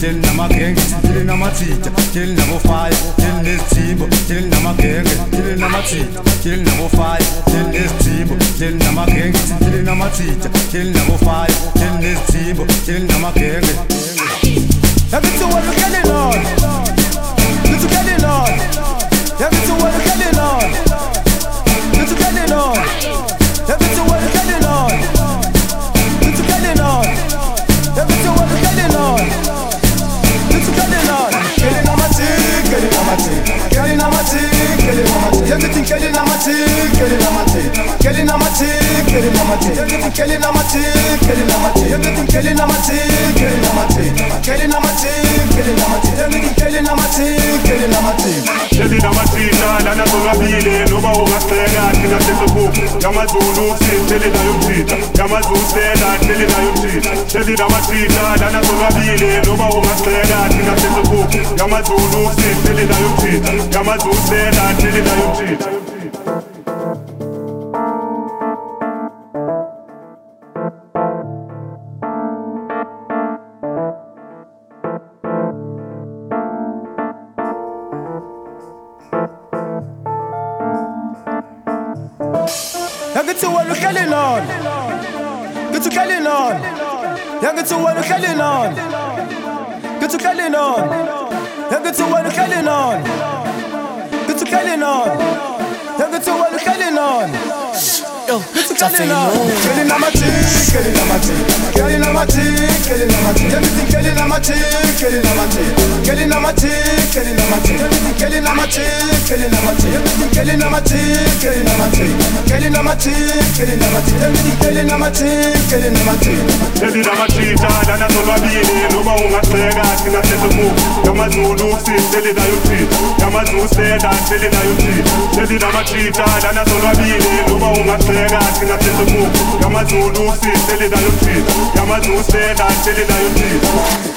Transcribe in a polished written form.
killing namagenge, killing namatita, killing number 5, killing this team, killing namagenge, killing namatita, killing number 5, killing this team, killing namagenge, killing namatita, killing number 5, killing this team, killing namagenge. Every two what you're killing on, you're killing on. Every two what you're killing on, you're killing on. Every two what you're killing on, you're killing on. Every two what you're killing on, you're killing on. Killing on my team, killing on my team, killing on my team, killing on my team. Everything killing on my team, killing on my team, killing on my team, killing on my team. Everything killing on my team, killing on my team. Everything killing on my team, killing on my team, killing on my team, killing on my team. Everything killing on my team, killing on my team. Killing on my team, na na so rabile, no ba ugasela, kina tesoku. Yamazulu, killing on your team. Yamazulu sela, killing on your team. Killing on my team, na na so rabile, no ba ugasela, kina tesoku. Yamazulu, killing on your team. Yamazulu sela, killing on your team. Get to what you're killing on. Get to killing on. Get to what you're killing on. Get to killing on. Get to what you're killing on. Get to killing on. Get to what you're killing on. Yo, get to killing on. Killing on my team, killing on my team, killing on my team, killing on my team. Everything killing on my team, killing on my team, killing on my team, killing on my team. Everything killing on my team, killing on my team. Everything killing on my team, killing on my team, killing on my team, killing on my team. Everything killing on my team, killing on my team. Killing on my team, na so rabile, no ba ugasela, kina tesoku. Yamazulu, killing on your team. Yamazulu sela, killing on your team. Killing on my team, na so rabile, no ba ugasela, kina tesoku. Yamazulu, killing on your team. Yamazulu sela, killing on your team.